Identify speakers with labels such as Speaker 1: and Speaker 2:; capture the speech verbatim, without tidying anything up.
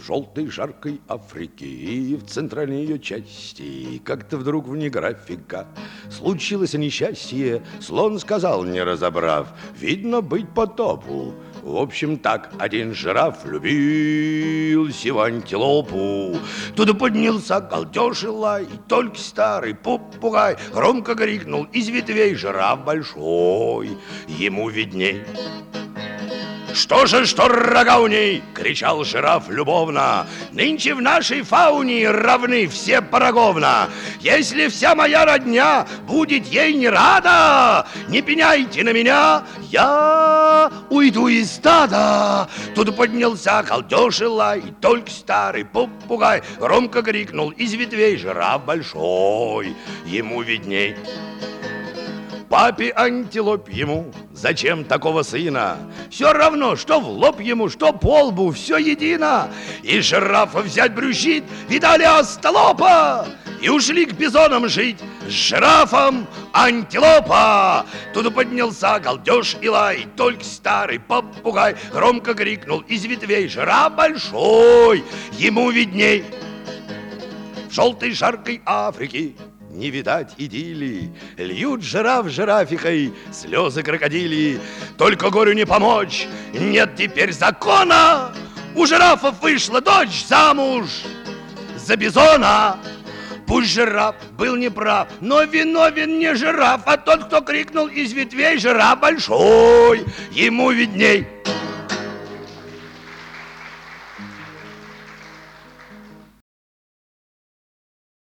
Speaker 1: желтой жаркой Африки, в центральной ее части, как-то вдруг вне графика случилось несчастье. Слон сказал, не разобрав: видно, быть потопу. В общем, так один жираф любил сего антилопу. Туда поднялся галдеж и лай, только старый попугай громко крикнул из ветвей: жираф большой, ему видней. «Что же, что рога у ней?» — кричал жираф любовно. «Нынче в нашей фауне равны все поровна. Если вся моя родня будет ей не рада, не пеняйте на меня, я уйду из стада». Тут поднялся галдеж и лай, только старый попугай громко крикнул из ветвей: жираф большой, ему видней. Папе антилоп ему: зачем такого сына? Все равно, что в лоб ему, что по лбу, все едино. И жирафа взять брюзжит, видали остолопа? И ушли к бизонам жить с жирафом антилопа. Тут поднялся галдеж и лай, только старый попугай громко крикнул из ветвей: жираф большой, ему видней. В желтой жаркой Африке не видать идиллии, льют жираф жирафихой слезы крокодили. Только горю не помочь, нет теперь закона. У жирафов вышла дочь замуж за бизона. Пусть жираф был неправ, но виновен не жираф, а тот, кто крикнул из ветвей: жираф большой, ему видней.